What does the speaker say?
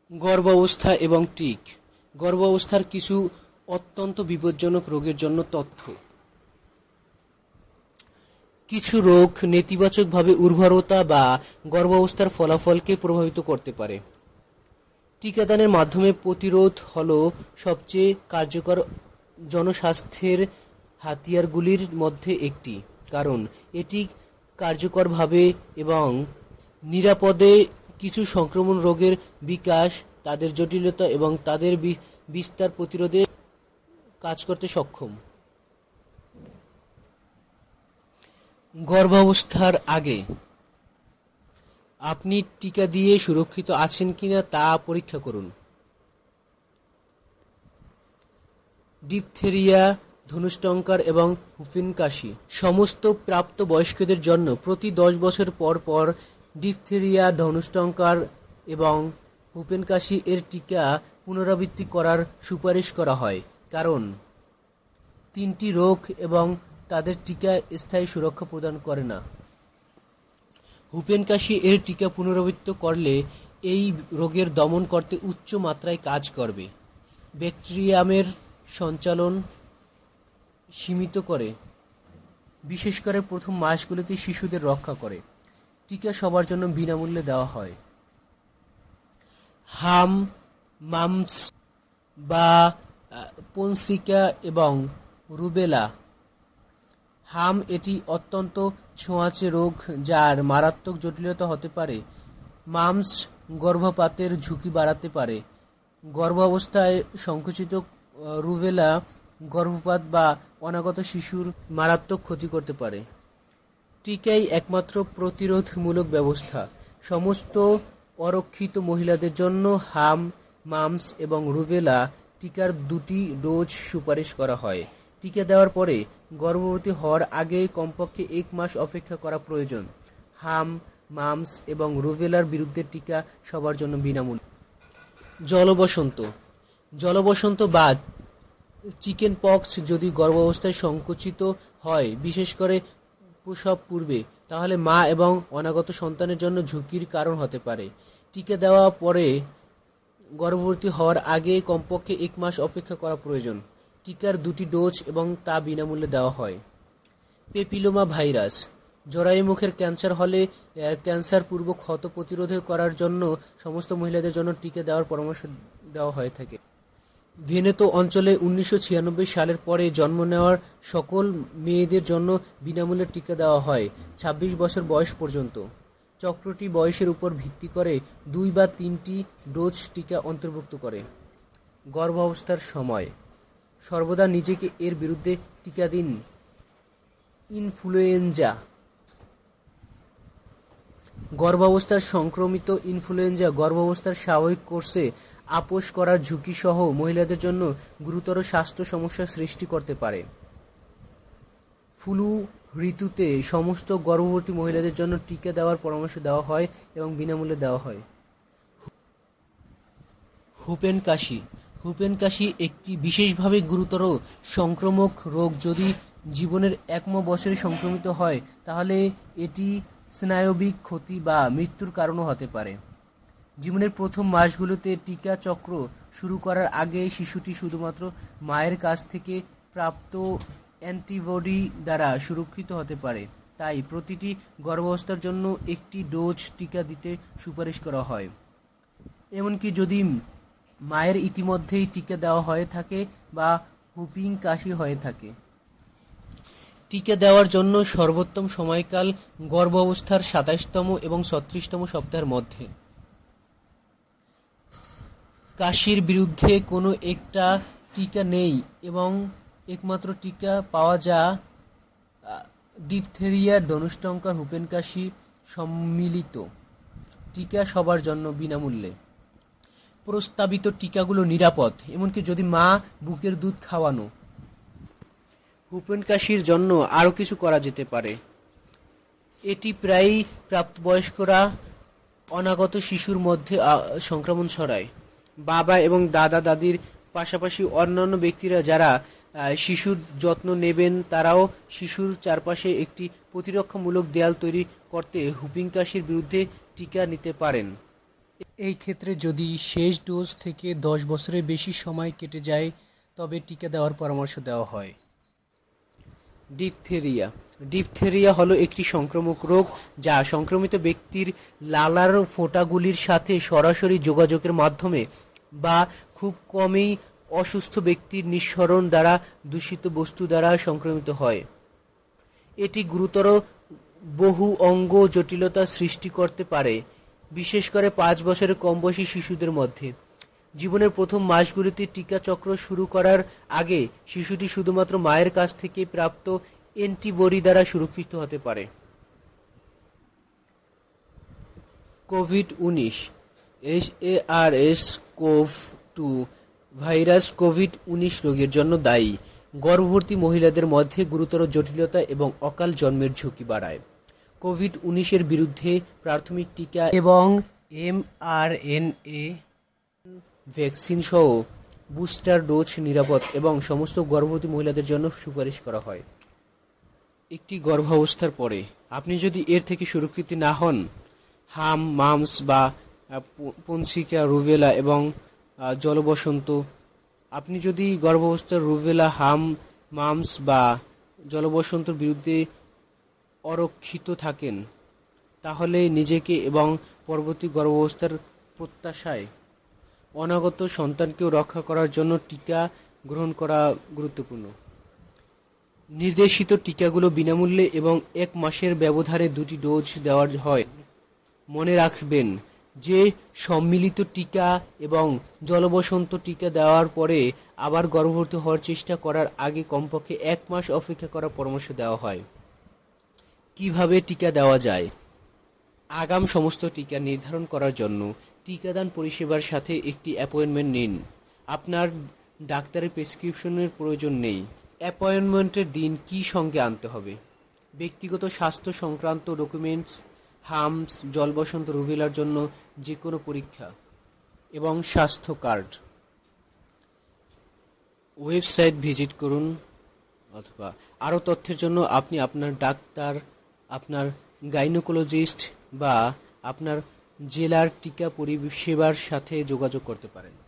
গর্ভাবস্থা এবং টিক। গর্ভাবস্থার কিছু অত্যন্ত বিপজ্জনক রোগের জন্য তথ্য। কিছু রোগ নেতিবাচকভাবে উর্বরতা বা গর্ভাবস্থার ফলাফলকে প্রভাবিত করতে পারে। টিকাদানের মাধ্যমে প্রতিরোধ হল সবচেয়ে কার্যকর জনস্বাস্থ্যের হাতিয়ারগুলির মধ্যে একটি, কারণ এটি কার্যকরভাবে এবং নিরাপদে কিছু সংক্রমণ রোগের বিকাশ, তাদের জটিলতা এবং তাদের বিস্তার প্রতিরোধে কাজ করতে সক্ষম। গর্ভাবস্থার আগে আপনি টিকা দিয়ে সুরক্ষিত আছেন কিনা তা পরীক্ষা করুন। ডিপথেরিয়া, ধনুষ্টঙ্কার এবং হুফিন কাশি। সমস্ত প্রাপ্তবয়স্কদের জন্য প্রতি 10 বছর পর পর ডিপথেরিয়া, ধনুষ্টঙ্কার এবং হুফিন কাশি এর টিকা পুনরাবৃত্তি করার সুপারিশ করা হয়, কারণ তিনটি রোগ এবং তাদের টিকা স্থায়ী সুরক্ষা প্রদান করে না। হুফেন কাশি এর টিকা পুনরাবৃত্তি করলে এই রোগের দমন করতে উচ্চ মাত্রায় কাজ করবে, ব্যাকটেরিয়ামের সঞ্চালন সীমিত করে, বিশেষ করে প্রথম মাসগুলিতে শিশুদের রক্ষা করে। টিকা সবার জন্য বিনামূল্যে দেওয়া হয়। হাম, মাম্পস বা পনসিকা এবং রুবেলা। হাম এটি অত্যন্ত ছোঁয়াচে রোগ যার মারাত্মক জটিলতা হতে পারে। মাম্পস গর্ভপাতের ঝুঁকি বাড়াতে পারে। গর্ভাবস্থায় সংকুচিত রুবেলা গর্ভপাত বা অনাগত শিশুর মারাত্মক ক্ষতি করতে পারে। টিকাই একমাত্র প্রতিরোধমূলক ব্যবস্থা। সমস্ত অরক্ষিত মহিলাদের জন্য হাম, মাম্পস এবং রুবেলা টিকার 2টি ডোজ সুপারিশ করা হয়। টিকা দেওয়ার পরে গর্ভবতী হওয়ার আগে কমপক্ষে 1 মাস অপেক্ষা করা প্রয়োজন। হাম, মাম্পস এবং রুবেলার বিরুদ্ধে টিকা সবার জন্য বিনামূল্যে। জলবসন্ত। জলবসন্ত বা চিকেন পক্স যদি গর্ভাবস্থায় সংকুচিত হয়, বিশেষ করে প্রসব পূর্বে, তাহলে মা এবং অনাগত সন্তানের জন্য ঝুঁকির কারণ হতে পারে। টিকা দেওয়া পরে গর্ভবতী হওয়ার আগে কমপক্ষে 1 মাস অপেক্ষা করা প্রয়োজন। টিকার 2টি ডোজ এবং তা বিনামূল্যে দেওয়া হয়। Papilloma virus. জরায়ু মুখের ক্যান্সার হলে ক্যান্সার পূর্ব ক্ষত প্রতিরোধ করার জন্য সমস্ত মহিলাদের জন্য টিকা দেওয়ার পরামর্শ দেওয়া হয়ে থাকে। ভেনেতো অঞ্চলে 1996 সালের পরে জন্ম নেওয়ার সকল মেয়েদের জন্য বিনামূল্যে টিকা দেওয়া হয় 26 বছর বয়স পর্যন্ত। চক্রটি বয়সের উপর ভিত্তি করে 2 বা 3টি ডোজ টিকা অন্তর্ভুক্ত করে। গর্ভাবস্থার সময় সর্বদা নিজেকে এর বিরুদ্ধে টিকা দিন। ইনফ্লুয়েঞ্জা। গর্ভাবস্থার সংক্রমিত ইনফ্লুয়েঞ্জা গর্ভাবস্থার স্বাভাবিক কোর্সে আপোস করার ঝুঁকি সহ মহিলাদের জন্য গুরুতর স্বাস্থ্য সমস্যা সৃষ্টি করতে পারে। ফ্লু ঋতুতে সমস্ত গর্ভবতী মহিলাদের জন্য টিকা দেওয়ার পরামর্শ দেওয়া হয় এবং বিনামূল্যে দেওয়া হয়। হুফেন কাশি। হুফেন কাশি একটি বিশেষভাবে গুরুতর সংক্রামক রোগ। যদি জীবনের 1 বছরে সংক্রমিত হয়, তাহলে এটি স্নায়বিক ক্ষতি বা মৃত্যুর কারণও হতে পারে। জীবনের প্রথম মাসগুলোতে টিকা চক্র শুরু করার আগে শিশুটি শুধুমাত্র মায়ের কাছ থেকে প্রাপ্ত অ্যান্টিবডি দ্বারা সুরক্ষিত হতে পারে, তাই প্রতিটি গর্ভাবস্থার জন্য 1টি ডোজ টিকা দিতে সুপারিশ করা হয়, এমনকি যদি মায়ের ইতিমধ্যেই টিকা দেওয়া হয়ে থাকে বা হুফিং কাশি হয়ে থাকে। টিকা দেওয়ার জন্য সর্বোত্তম সময়কাল গর্ভাবস্থার 27তম এবং 36তম সপ্তাহের মধ্যে। কাশির বিরুদ্ধে কোনো একটা টিকা নেই এবং একমাত্র টিকা পাওয়া যায় ডিপথেরিয়া, ধনুষ্টঙ্কার, হুফেন কাশি সম্মিলিত। টিকা সবার জন্য বিনামূল্যে। প্রস্তাবিত টিকাগুলো নিরাপদ, এমনকি যদি মা বুকের দুধ খাওয়ানো। হুফেন কাশির জন্য আরও কিছু করা যেতে পারে। এটি প্রায়ই প্রাপ্তবয়স্করা অনাগত শিশুর মধ্যে সংক্রমণ ছড়ায়। বাবা এবং দাদা দাদির পাশাপাশি অন্যান্য ব্যক্তিরা যারা শিশুর যত্ন নেবেন, তারাও শিশুর চারপাশে একটি প্রতিরক্ষামূলক দেয়াল তৈরি করতে হুফিং কাশির বিরুদ্ধে টিকা নিতে পারেন। এই ক্ষেত্রে যদি শেষ ডোজ থেকে 10 বছরের বেশি সময় কেটে যায় তবে টিকা দেওয়ার পরামর্শ দেওয়া হয়। ডিপথেরিয়া ডিপথেরিয়া হলো একটি সংক্রামক রোগ যা সংক্রমিত ব্যক্তির লালার ফোঁটাগুলির সাথে সরাসরি যোগাযোগের মাধ্যমে বা খুব কমই অসুস্থ ব্যক্তির নিঃসরণ দ্বারা দূষিত বস্তু দ্বারা সংক্রমিত হয়। এটি গুরুতর বহু অঙ্গ জটিলতা সৃষ্টি করতে পারে, বিশেষ করে 5 বছরের কম বয়সী শিশুদের মধ্যে। জীবনের প্রথম মাসগুলিতে টিকা চক্র শুরু করার আগে শিশুটি শুধুমাত্র মায়ের কাছ থেকে প্রাপ্ত অ্যান্টিবডি দ্বারা সুরক্ষিত হতে পারে। কোভিড-19 SARS-CoV-2 ভাইরাস কোভিড-19 রোগের জন্য দায়ী। গর্ভবতী মহিলাদের মধ্যে গুরুতর জটিলতা এবং অকাল জন্মের ঝুঁকি বাড়ায়। কোভিড-19 এর বিরুদ্ধে প্রাথমিক টিকা এবং mRNA ভ্যাকসিন সহ বুস্টার ডোজ নিরাপদ এবং সমস্ত গর্ভবতী মহিলাদের জন্য সুপারিশ করা হয়। একটি গর্ভাবস্থার পরে আপনি যদি এর থেকে সুরক্ষিত না হন, হাম, মাম্পস বা পঞ্চিকা, রুবেলা এবং জলবসন্ত, আপনি যদি গর্ভাবস্থার রুবেলা, হাম, মাম্পস বা জলবসন্তর বিরুদ্ধে অরক্ষিত থাকেন, তাহলে নিজেকে এবং পরবর্তী গর্ভাবস্থার প্রত্যাশায় অনাগত সন্তানকেও রক্ষা করার জন্য টিকা গ্রহণ করা গুরুত্বপূর্ণ। নির্দেশিত টিকাগুলো বিনামূল্যে এবং 1 মাসের ব্যবধানে 2টি ডোজ দেওয়া হয়। মনে রাখবেন যে সম্মিলিত টিকা এবং জলবসন্ত টিকা দেওয়ার পরে আবার গর্ভবতী হওয়ার চেষ্টা করার আগে কমপক্ষে 1 মাস অপেক্ষা করার পরামর্শ দেওয়া হয়। কিভাবে টিকা দেওয়া যায়? আগাম সমস্ত টিকা নির্ধারণ করার জন্য টিকাদান পরিষেবার সাথে একটি অ্যাপয়েন্টমেন্ট নিন। আপনার ডাক্তারের প্রেসক্রিপশনের প্রয়োজন নেই। অ্যাপয়েন্টমেন্টের দিন কি সঙ্গে আনতে হবে? ব্যক্তিগত স্বাস্থ্য সংক্রান্ত ডকুমেন্টস, হামস, জলবসন্ত, রুবেলার জন্য যে কোনো পরীক্ষা এবং স্বাস্থ্য কার্ড। ওয়েবসাইট ভিজিট করুন, অথবা আরও তথ্যের জন্য আপনি আপনার ডাক্তার, আপনার গাইনোকোলজিস্ট বা আপনার জেলার টিকা পরিষেবার সাথে যোগাযোগ করতে পারেন।